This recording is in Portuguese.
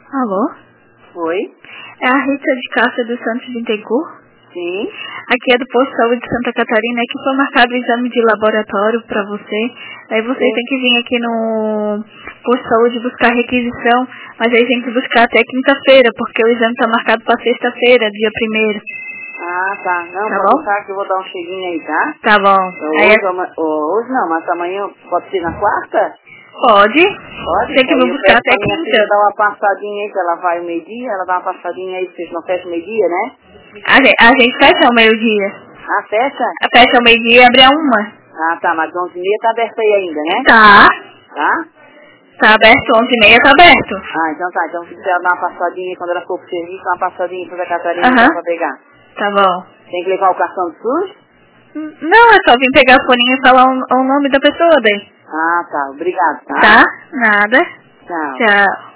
Alô? Oi? É a Rita de Cássia dos Santos de Bittencourt? Sim. Aqui é do Posto de Saúde de Santa Catarina, que foi marcado o exame de laboratório pra você. Aí você tem que vir aqui no Posto de Saúde buscar requisição, mas aí tem que buscar até quinta-feira, porque o exame tá marcado pra sexta-feira, dia 1º. Ah, tá. Não, Tá pode bom? deixar que eu vou dar um cheirinho aí, tá? Tá bom. Então, Aí hoje não, mas amanhã pode ser na quarta? pode. Pode. Tem que Aí vir eu buscar peço até pra minha filha quinta. dar uma passadinha aí, que ela vai ao meio-dia, ela dá uma passadinha aí, vocês não fecham meio-dia, né? A gente fecha ao meio-dia. Ah, fecha? Fecha ao meio-dia e abre a 1. Ah, tá, mas 11h30 tá aberto aí ainda, né? Tá. Tá? Tá aberto, 11h30 tá aberto. Ah, então tá. Então se quiser dar uma passadinha aí, quando ela for pro serviço, dá uma passadinha em Santa Catarina Aham. pra pegar. Tá bom. Tem que levar o cartão do SUS? Não, é só vir pegar a folhinha e falar o nome da pessoa daí. Ah, tá. Obrigado, tá? Tá? Nada. Tchau. Tchau.